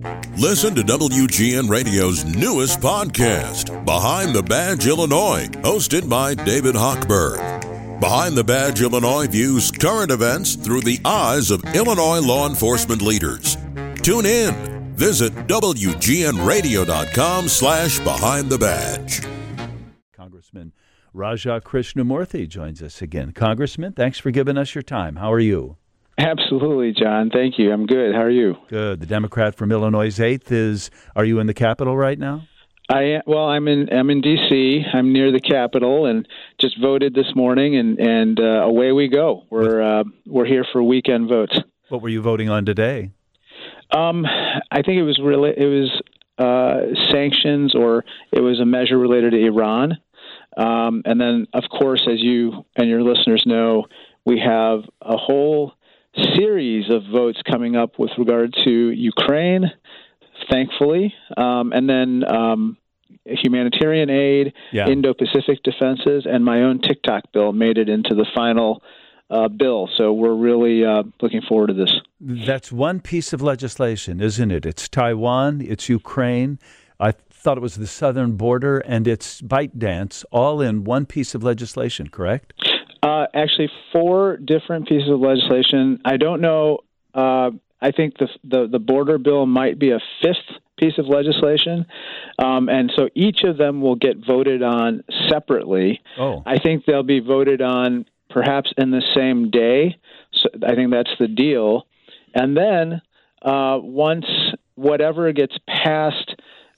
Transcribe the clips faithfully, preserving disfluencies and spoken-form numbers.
Listen to W G N Radio's newest podcast, Behind the Badge Illinois, hosted by David Hochberg. Behind the Badge Illinois views current events through the eyes of Illinois law enforcement leaders. Tune in. Visit W G N radio dot com slash behind the badge. Congressman Raja Krishnamurthy joins us again. Congressman, thanks for giving us your time. How are you? Absolutely, John. Thank you. I'm good. How are you? Good. The Democrat from Illinois' eighth is, are you in the Capitol right now? I well, I'm in I'm in D C. I'm near the Capitol, and just voted this morning, and and uh, away we go. We're uh, we're here for weekend votes. What were you voting on today? Um, I think it was really it was uh, sanctions, or it was a measure related to Iran, um, and then of course, as you and your listeners know, we have a whole series of votes coming up with regard to Ukraine, thankfully, um, and then um, humanitarian aid, yeah. Indo-Pacific defenses, and my own TikTok bill made it into the final uh, bill. So we're really uh, looking forward to this. That's one piece of legislation, isn't it? It's Taiwan, it's Ukraine. I thought it was the southern border, and it's ByteDance, all in one piece of legislation, correct? Uh, actually, four different pieces of legislation. I don't know. Uh, I think the, the the border bill might be a fifth piece of legislation, um, and so each of them will get voted on separately. Oh. I think they'll be voted on perhaps in the same day. So I think that's the deal. And then uh, once whatever gets passed,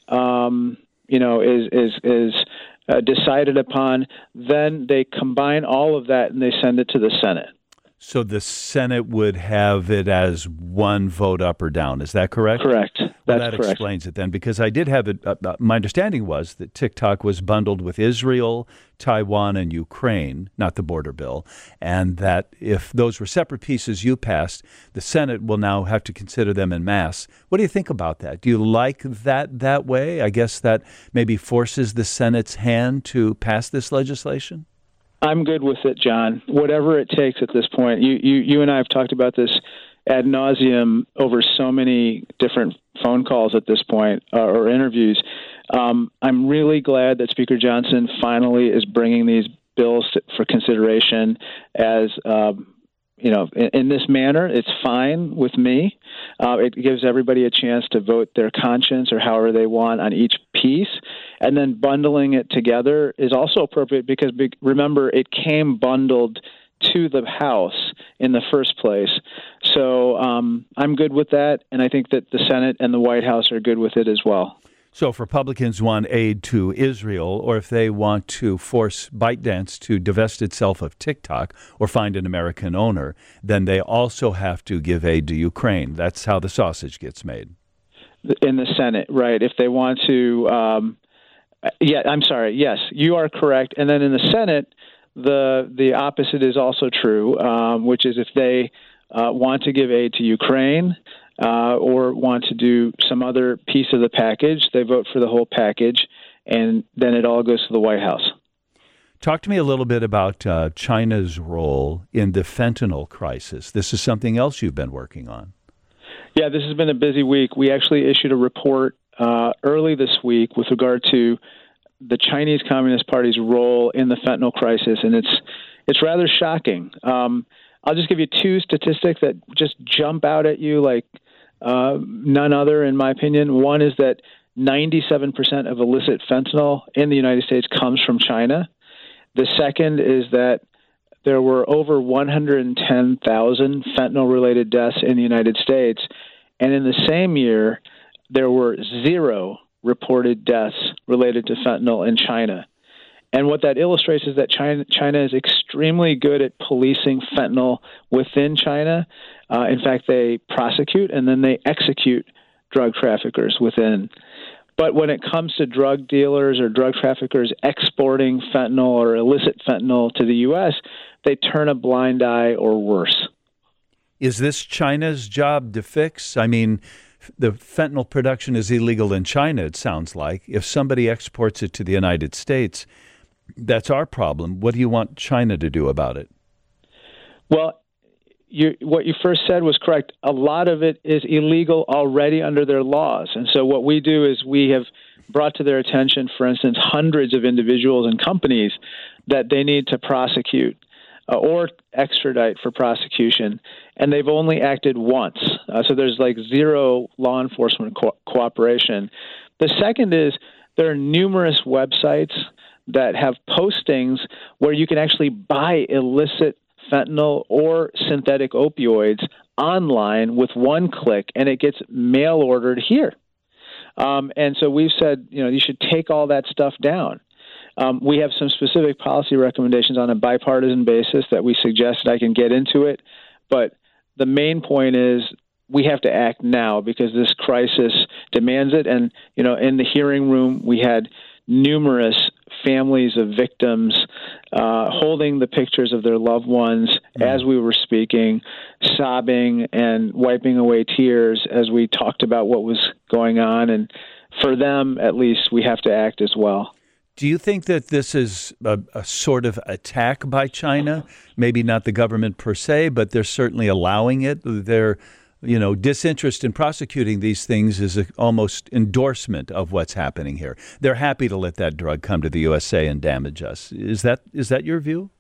um, you know, is is is. Uh, decided upon, then they combine all of that and they send it to the Senate. So the Senate would have it as one vote up or down. Is that correct? Correct. Well, That's that correct. explains it then, because I did have it. Uh, uh, my understanding was that TikTok was bundled with Israel, Taiwan, and Ukraine, not the border bill, and that if those were separate pieces you passed, the Senate will now have to consider them en masse. What do you think about that? Do you like that that way? I guess that maybe forces the Senate's hand to pass this legislation? I'm good with it, John. Whatever it takes at this point. You, you, you and I have talked about this ad nauseum over so many different phone calls at this point, uh, or interviews. Um, I'm really glad that Speaker Johnson finally is bringing these bills to, for consideration as, um, you know, in, in this manner. It's fine with me. Uh, it gives everybody a chance to vote their conscience or however they want on each piece. And then bundling it together is also appropriate because, remember, it came bundled to the House in the first place. So um, I'm good with that, and I think that the Senate and the White House are good with it as well. So if Republicans want aid to Israel, or if they want to force ByteDance to divest itself of TikTok or find an American owner, then they also have to give aid to Ukraine. That's how the sausage gets made. In the Senate, right. If they want to, um, yeah, I'm sorry. Yes, you are correct. And then in the Senate, the the opposite is also true, um, which is if they uh, want to give aid to Ukraine, Uh, or want to do some other piece of the package, they vote for the whole package, and then it all goes to the White House. Talk to me a little bit about uh, China's role in the fentanyl crisis. This is something else you've been working on. Yeah, this has been a busy week. We actually issued a report uh, early this week with regard to the Chinese Communist Party's role in the fentanyl crisis, and it's it's rather shocking. Um, I'll just give you two statistics that just jump out at you like Uh, none other, in my opinion. One is that ninety-seven percent of illicit fentanyl in the United States comes from China. The second is that there were over one hundred ten thousand fentanyl-related deaths in the United States, and in the same year, there were zero reported deaths related to fentanyl in China. And what that illustrates is that China, China is extremely good at policing fentanyl within China. Uh, in fact, they prosecute and then they execute drug traffickers within. But when it comes to drug dealers or drug traffickers exporting fentanyl or illicit fentanyl to the U S, they turn a blind eye or worse. Is this China's job to fix? I mean, the fentanyl production is illegal in China, it sounds like. If somebody exports it to the United States, that's our problem. What do you want China to do about it? Well, you, what you first said was correct. A lot of it is illegal already under their laws. And so what we do is we have brought to their attention, for instance, hundreds of individuals and companies that they need to prosecute uh, or extradite for prosecution, and they've only acted once. Uh, so there's like zero law enforcement co- cooperation. The second is there are numerous websites that have postings where you can actually buy illicit fentanyl or synthetic opioids online with one click, and it gets mail ordered here. Um, and so we've said, you know, you should take all that stuff down. Um, we have some specific policy recommendations on a bipartisan basis that we suggested. I can get into it, but the main point is we have to act now because this crisis demands it. And, you know, in the hearing room, we had numerous families of victims uh, holding the pictures of their loved ones mm. as we were speaking, sobbing and wiping away tears as we talked about what was going on. And for them, at least, we have to act as well. Do you think that this is a, a sort of attack by China? Maybe not the government per se, but they're certainly allowing it. Their, you know, disinterest in prosecuting these things is a, almost endorsement of what's happening here. They're happy to let that drug come to the U S A and damage us. Is that is that your view?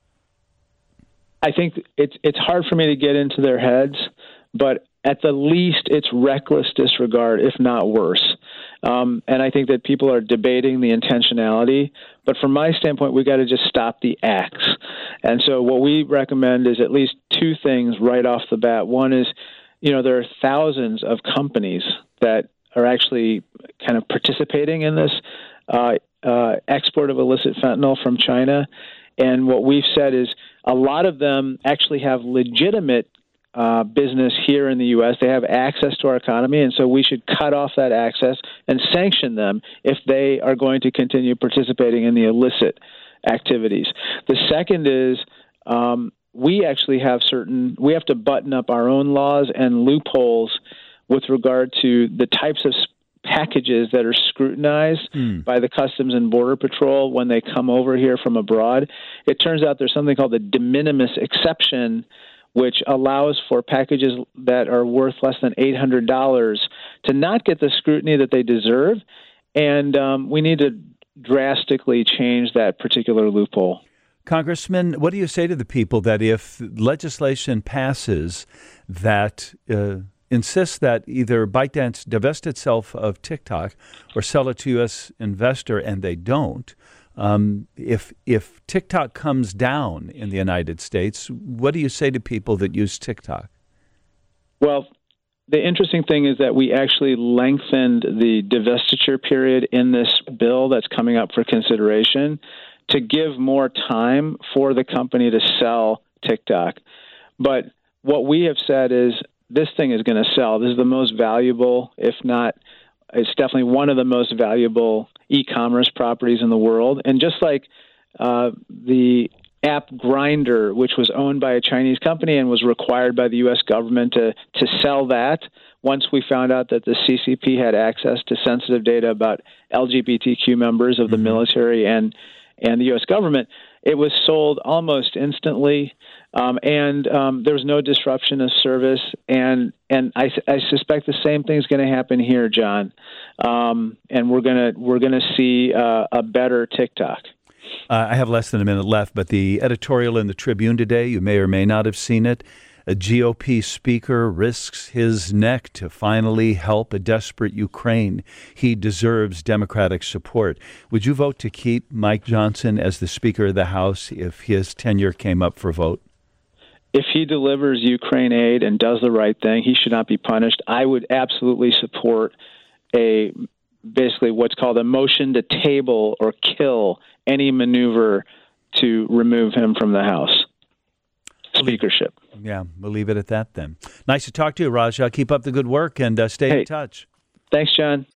I think it's it's hard for me to get into their heads, but at the least, it's reckless disregard, if not worse. Um, and I think that people are debating the intentionality. But from my standpoint, we got to just stop the acts. And so what we recommend is at least two things right off the bat. One is, you know, there are thousands of companies that are actually kind of participating in this uh, uh, export of illicit fentanyl from China. And what we've said is a lot of them actually have legitimate Uh, business here in the U S. They have access to our economy, and so we should cut off that access and sanction them if they are going to continue participating in the illicit activities. The second is um, we actually have certain, we have to button up our own laws and loopholes with regard to the types of packages that are scrutinized mm. by the Customs and Border Patrol when they come over here from abroad. It turns out there's something called the de minimis exception, which allows for packages that are worth less than eight hundred dollars to not get the scrutiny that they deserve. And um, we need to drastically change that particular loophole. Congressman, what do you say to the people that if legislation passes that uh, insists that either ByteDance divest itself of TikTok or sell it to U S investor, and they don't, Um, if if TikTok comes down in the United States, what do you say to people that use TikTok? Well, the interesting thing is that we actually lengthened the divestiture period in this bill that's coming up for consideration to give more time for the company to sell TikTok. But what we have said is this thing is going to sell. This is the most valuable, if not, it's definitely one of the most valuable e-commerce properties in the world. And just like uh, the app Grindr, which was owned by a Chinese company and was required by the U S government to, to sell that, once we found out that the C C P had access to sensitive data about L G B T Q members of the mm-hmm. military and, and the U S government, it was sold almost instantly. Um, and um, there was no disruption of service, and and I, I suspect the same thing is going to happen here, John. Um, and we're gonna we're gonna see uh, a better TikTok. Uh, I have less than a minute left, but the editorial in the Tribune today, you may or may not have seen it. A G O P speaker risks his neck to finally help a desperate Ukraine. He deserves Democratic support. Would you vote to keep Mike Johnson as the Speaker of the House if his tenure came up for vote? If he delivers Ukraine aid and does the right thing, he should not be punished. I would absolutely support a basically what's called a motion to table or kill any maneuver to remove him from the House speakership. Yeah, we'll leave it at that then. Nice to talk to you, Raja. Keep up the good work and uh, stay hey, in touch. Thanks, John.